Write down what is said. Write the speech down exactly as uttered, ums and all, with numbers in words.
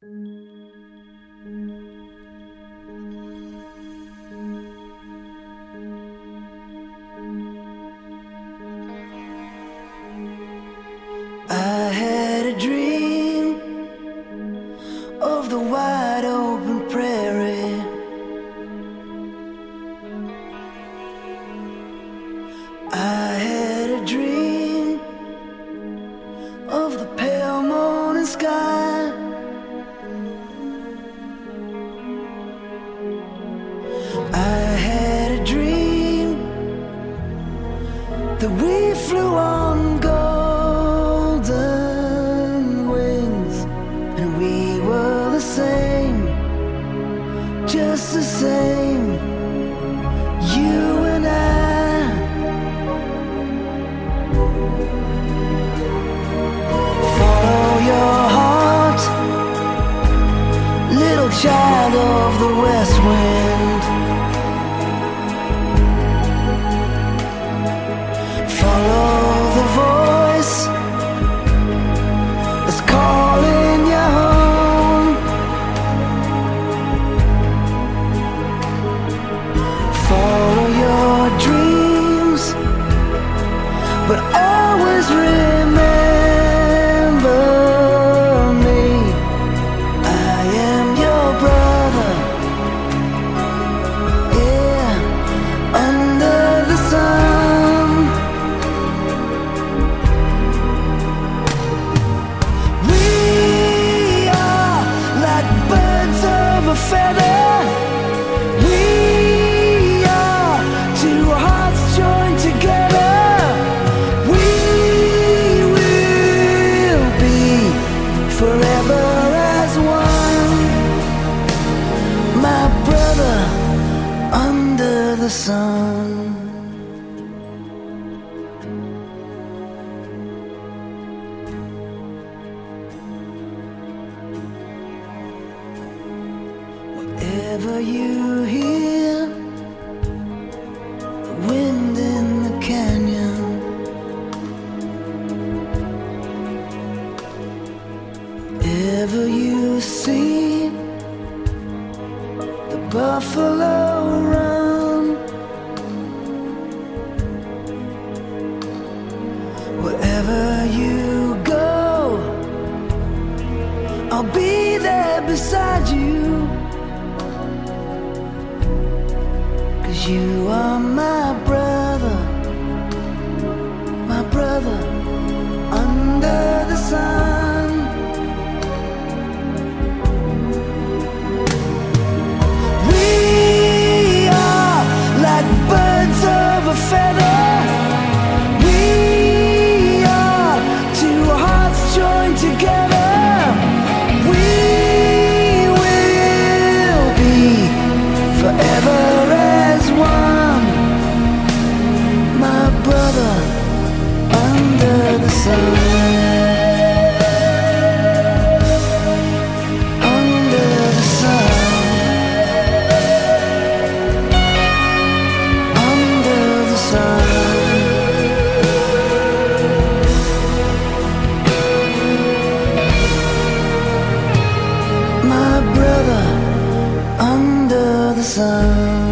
I had a dream of the wide open prairie. I had a dream of the pale morning sky. I had a dream that we flew on golden wings, and we were the same, just the same, you and I. Follow your heart, little child of the west wind. Follow the voice that's calling you home. Follow your dreams, but always remember me. I am your brother, yeah, under the sun. We are like birds of a feather. We are two hearts joined together. We will be forever as one, my brother under the sun. Whatever you hear, the wind in the canyon, whatever you see, the buffalo run, wherever you go, I'll be there beside you. 'Cause you are my brother, my brother under the sun. We are like birds of a feather. We are two hearts joined together. We will be forever as one, my brother under the sun. Under the sun. Under the sun. My brother under the sun.